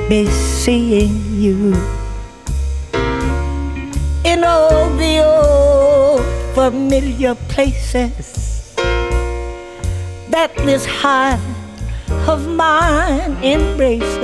be seeing you in all the old familiar places that this heart of mine embraces.